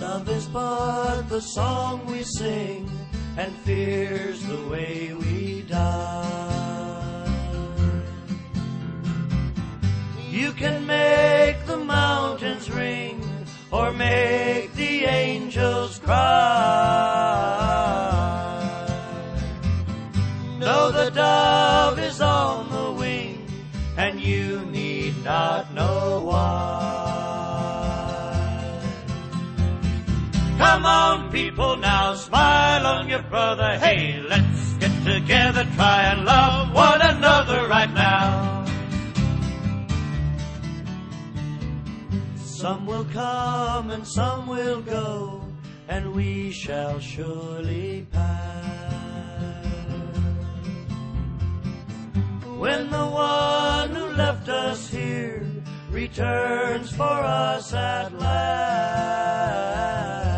Love is but the song we sing, and fear's the way we die. You can make the mountains ring, or make the angels cry. Know the dove is on the wing, and you need not know why. Come on, people, now smile on your brother. Hey, let's get together, try and love one another right now. Some will come and some will go, and we shall surely pass. When the one who left us here returns for us at last,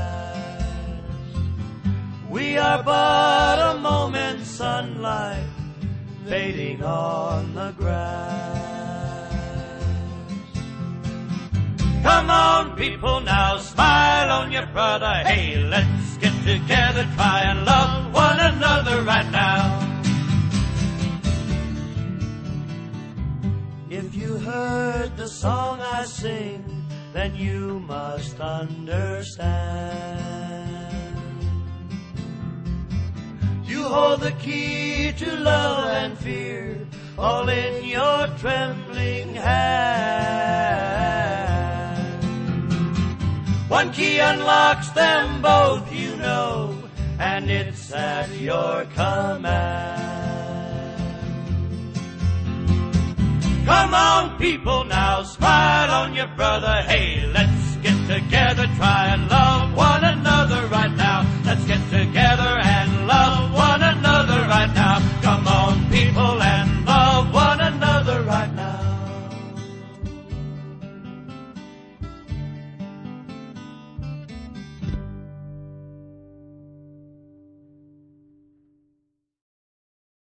we are but a moment's sunlight fading on the grass. Come on, people, now smile on your brother. Hey, let's get together, try and love one another right now. If you heard the song I sing, then you must understand. You hold the key to love and fear, all in your trembling hand. One key unlocks them both, you know, and it's at your command. Come on, people, now smile on your brother. Hey, let's get together, try and love